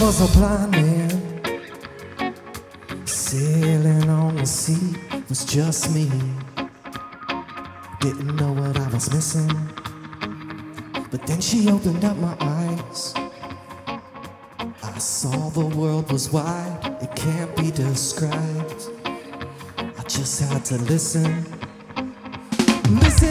was a blind man sailing on the sea. It was just me. Didn't know what I was missing, but then she opened up my eyes. I saw the world was wide, it can't be described. I just had to listen. Listen